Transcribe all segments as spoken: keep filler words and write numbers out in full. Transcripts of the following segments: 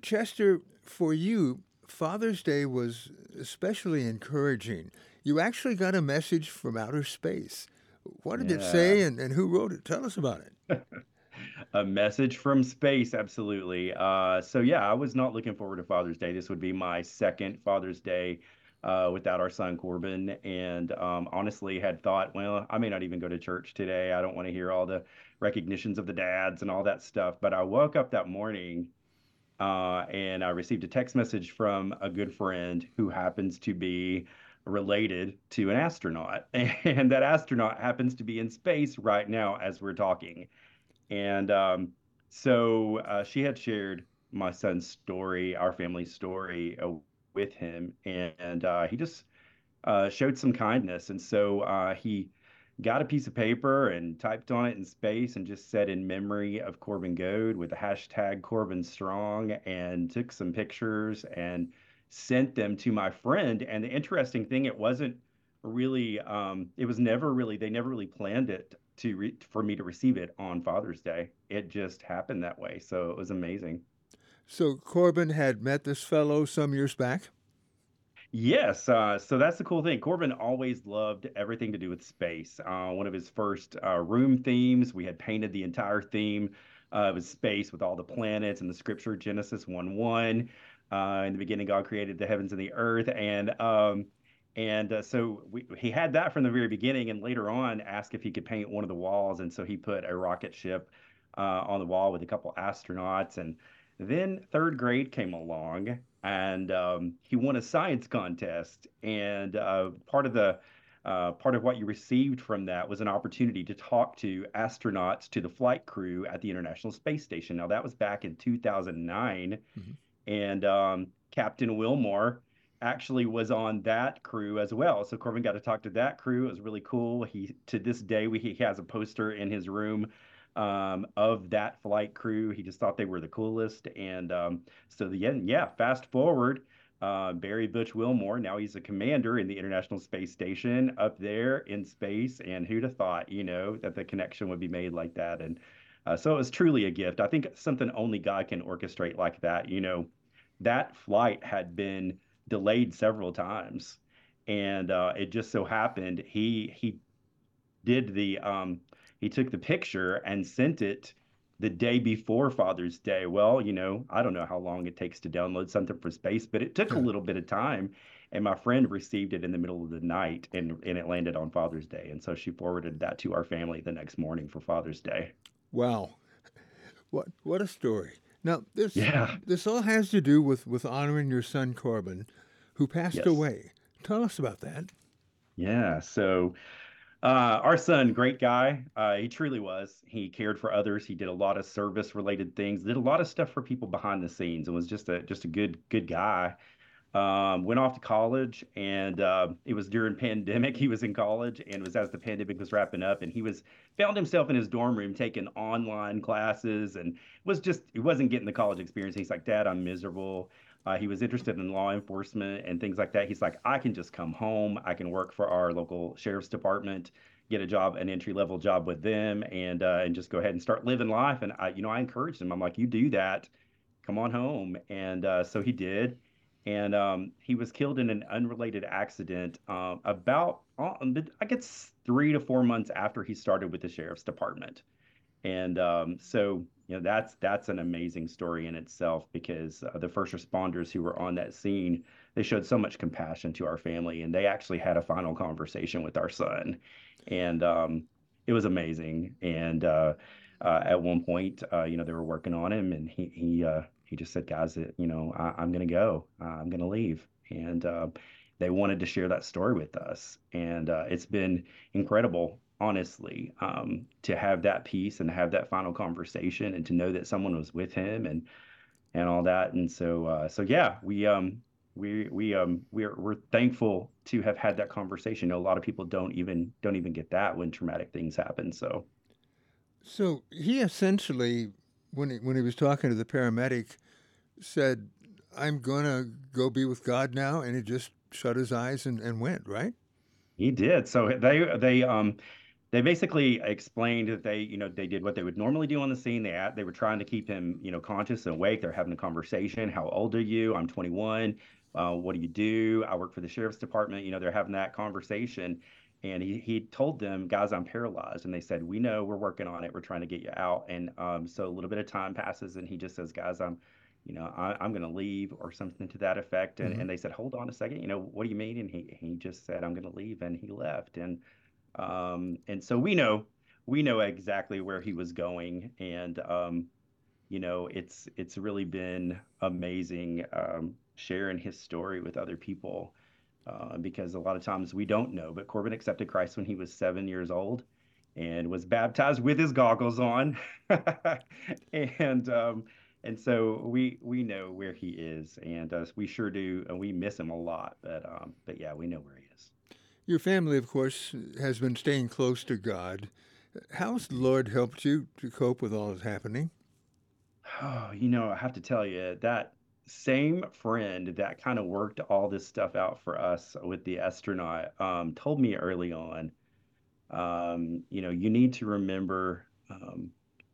Chester, for you, Father's Day was especially encouraging. You actually got a message from outer space. What did it Yeah. say and, and who wrote it? Tell us about it. A message from space, absolutely. Uh, so yeah, I was not looking forward to Father's Day. This would be my second Father's Day uh, without our son Corbin, and um, honestly had thought, well, I may not even go to church today. I don't want to hear all the recognitions of the dads and all that stuff. But I woke up that morning uh, and I received a text message from a good friend who happens to be related to an astronaut, and that astronaut happens to be in space right now as we're talking. And um, so uh, she had shared my son's story, our family story, uh, with him, and uh, he just uh, showed some kindness. And so uh, he got a piece of paper and typed on it in space and just said in memory of Corbin Goad with the hashtag Corbin Strong and took some pictures and sent them to my friend. And the interesting thing, it wasn't really, um, it was never really, they never really planned it to re for me to receive it on Father's Day. It just happened that way. So it was amazing. So Corbin had met this fellow some years back. Yes, uh, so that's the cool thing. Corbin always loved everything to do with space. Uh, one of his first uh, room themes, we had painted the entire theme. Uh, it was space with all the planets and the scripture, Genesis one one. Uh, in the beginning, God created the heavens and the earth, and um, and uh, so we, he had that from the very beginning. And later on, asked if he could paint one of the walls, and so he put a rocket ship uh, on the wall with a couple astronauts. And then third grade came along, and um, he won a science contest. And uh, part of the uh, part of what you received from that was an opportunity to talk to astronauts, to the flight crew at the International Space Station. Now that was back in two thousand nine, Mhm. and um, Captain Wilmore actually was on that crew as well. So Corbin got to talk to that crew. It was really cool. He to this day we, he has a poster in his room um, of that flight crew. He just thought they were the coolest. And um, so the end, yeah, fast forward. Uh, Barry Butch Wilmore, now he's a commander in the International Space Station up there in space. And who'd have thought, you know, that the connection would be made like that? And uh, so it was truly a gift. I think something only God can orchestrate like that. You know, that flight had been delayed several times, and uh, it just so happened he he did the um, he took the picture and sent it the day before Father's Day. Well, you know, I don't know how long it takes to download something for space, but it took a little bit of time. And my friend received it in the middle of the night, and and it landed on Father's Day. And so she forwarded that to our family the next morning for Father's Day. Wow, what what a story! Now this Yeah. this all has to do with with honoring your son Corbin, who passed Yes. away. Tell us about that. Yeah. So Uh, our son, great guy. Uh, he truly was. He cared for others. He did a lot of service related things, did a lot of stuff for people behind the scenes, and was just a just a good good guy. Um, went off to college, and uh, it was during pandemic. He was in college, and it was as the pandemic was wrapping up, and he was found himself in his dorm room taking online classes, and was just he wasn't getting the college experience. He's like, Dad, I'm miserable. Uh, he was interested in law enforcement and things like that. He's like, I can just come home. I can work for our local sheriff's department, get a job, an entry level job with them, and uh, and just go ahead and start living life. And I, you know, I encouraged him. I'm like, you do that. Come on home. And uh, so he did. And um, he was killed in an unrelated accident um, about, uh, I guess, three to four months after he started with the sheriff's department. And um, so, you know, that's that's an amazing story in itself because uh, the first responders who were on that scene, they showed so much compassion to our family, and they actually had a final conversation with our son, and um, it was amazing. And uh, uh, at one point, uh, you know, they were working on him, and he he uh, he just said, "Guys, it, you know, I, I'm gonna go. Uh, I'm gonna leave." And uh, they wanted to share that story with us, and uh, it's been incredible, honestly, um, to have that peace and have that final conversation and to know that someone was with him and and all that. And so uh, so yeah, we um we we um we're we're thankful to have had that conversation. You know, a lot of people don't even don't even get that when traumatic things happen. So So he essentially, when he, when he was talking to the paramedic, said, "I'm gonna go be with God now," and he just shut his eyes and, and went. Right? he did. So they they um they basically explained that they, you know, they did what they would normally do on the scene. They they were trying to keep him, you know, conscious and awake. They're having a conversation. How old are you? I'm twenty-one. Uh, what do you do? I work for the sheriff's department. You know, they're having that conversation. And he he told them, guys, I'm paralyzed. And they said, we know, we're working on it. We're trying to get you out. And um, so a little bit of time passes, and he just says, guys, I'm, you know, I, I'm going to leave or something to that effect. And Hmm. and they said, hold on a second. You know, what do you mean? And he he just said, I'm going to leave, and he left. And um, and so we know we know exactly where he was going, and um, you know, it's it's really been amazing um, sharing his story with other people uh, because a lot of times we don't know. But Corbin accepted Christ when he was seven years old and was baptized with his goggles on, and um, and so we we know where he is, and uh, we sure do, and we miss him a lot. But um, but yeah, we know where he is. Your family, of course, has been staying close to God. How's the Lord helped you to cope with all that's happening? Oh, you know, I have to tell you that same friend that kind of worked all this stuff out for us with the astronaut um, told me early on, um, you know, you need to remember um,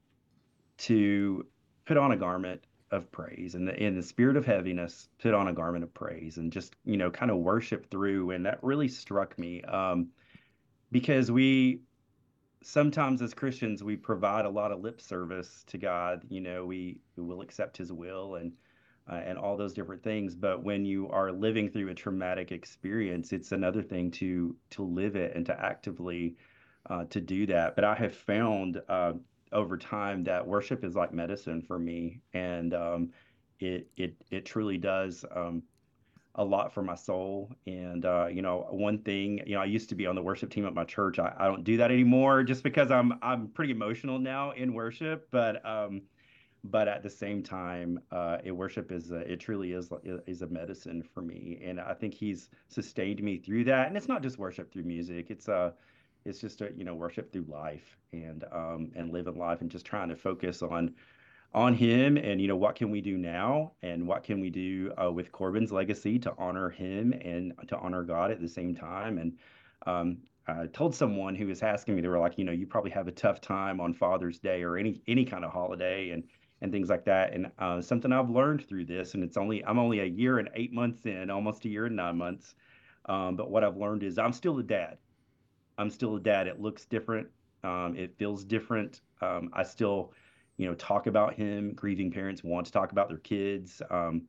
to put on a garment of praise and the, in the spirit of heaviness, put on a garment of praise and just, you know, kind of worship through. And that really struck me um, because we sometimes as Christians, we provide a lot of lip service to God. You know, we, we will accept his will and uh, and all those different things. But when you are living through a traumatic experience, it's another thing to to live it and to actively uh, to do that. But I have found uh, over time that worship is like medicine for me, and um, it it it truly does. Um, a lot for my soul. And uh, you know, one thing, you know, I used to be on the worship team at my church. I, I don't do that anymore just because I'm I'm pretty emotional now in worship. But um, but at the same time, uh, it worship is a, it truly is is a medicine for me. And I think he's sustained me through that. And it's not just worship through music. It's uh it's just a, you know, worship through life and um and living life and just trying to focus on on him and you know what can we do now and what can we do uh, with Corbin's legacy to honor him and to honor God at the same time. And um, I told someone who was asking me, they were like, you know, you probably have a tough time on Father's Day or any any kind of holiday and and things like that. And uh, something I've learned through this, and it's only I'm only a year and eight months in, almost a year and nine months. Um, but what I've learned is I'm still a dad. I'm still a dad. It looks different. Um, it feels different. Um, I still, you know, talk about him. Grieving parents want to talk about their kids. Um,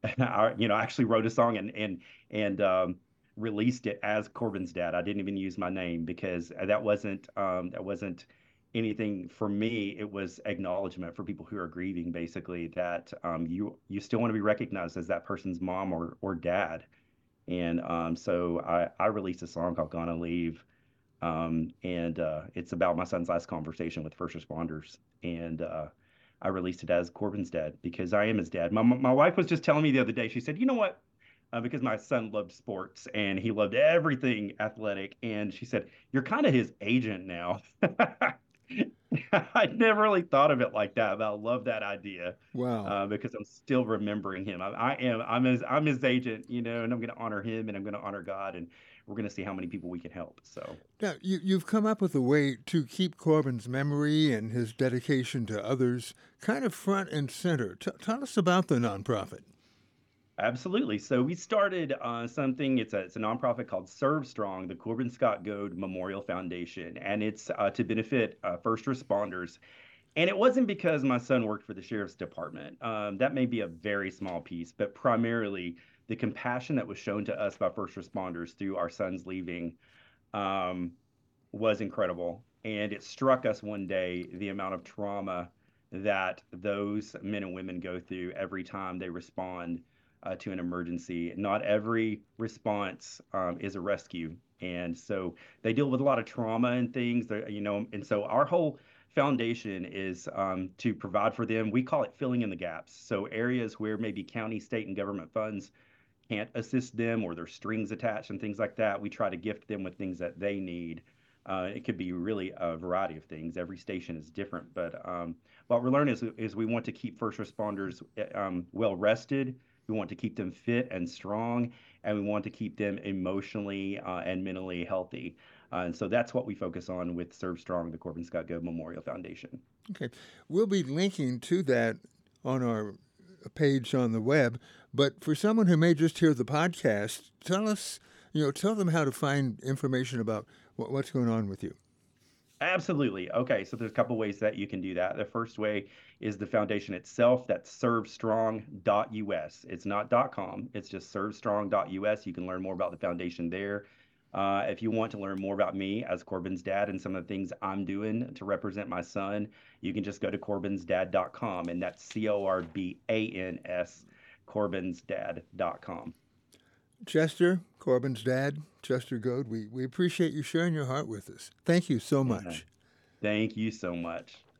I, you know, I actually wrote a song and and and um, released it as Corbin's dad. I didn't even use my name because that wasn't um, that wasn't anything for me. It was acknowledgement for people who are grieving, basically that um, you you still want to be recognized as that person's mom or or dad. And um, so I I released a song called "Gonna Leave." Um, and uh, it's about my son's last conversation with first responders. And uh, I released it as Corbin's dad because I am his dad. My my wife was just telling me the other day. She said, "You know what? Uh, because my son loved sports and he loved everything athletic, and she said, you're kind of his agent now." I never really thought of it like that, but I love that idea Wow. uh, because I'm still remembering him. I, I am I'm his I'm his agent, you know, and I'm going to honor him and I'm going to honor God, and we're going to see how many people we can help. So Now, you, you've come up with a way to keep Corbin's memory and his dedication to others kind of front and center. T- tell us about the nonprofit. absolutely. So we started uh, something. It's a it's a nonprofit called Serve Strong, the Corbin Scott Goad Memorial Foundation, and it's uh, to benefit uh, first responders. And it wasn't because my son worked for the sheriff's department. Um, that may be a very small piece, but primarily the compassion that was shown to us by first responders through our son's leaving um, was incredible. And it struck us one day the amount of trauma that those men and women go through every time they respond uh, to an emergency. Not every response um, is a rescue. And so they deal with a lot of trauma and things, that, you know, and so our whole foundation is um, to provide for them. We call it filling in the gaps. So areas where maybe county, state, and government funds can't assist them or there's strings attached and things like that, we try to gift them with things that they need. Uh, it could be really a variety of things. Every station is different, but um, what we're learning is, is we want to keep first responders um, well rested. We want to keep them fit and strong, and we want to keep them emotionally uh, and mentally healthy. Uh, and so that's what we focus on with Serve Strong, the Corbin Scott Gove Memorial Foundation. Okay. We'll be linking to that on our page on the web. But for someone who may just hear the podcast, tell us, you know, tell them how to find information about what, what's going on with you. Absolutely. Okay, so there's a couple ways that you can do that. The first way is the foundation itself. That's serve strong dot U S. It's not .com. It's just serve strong dot U S. You can learn more about the foundation there. Uh, if you want to learn more about me as Corbin's dad and some of the things I'm doing to represent my son, you can just go to corbins dad dot com, and that's C O R B A N S, corbins dad dot com. Chester, Corbin's dad, Chester Gove, we, we appreciate you sharing your heart with us. Thank you so much. Mm-hmm. Thank you so much.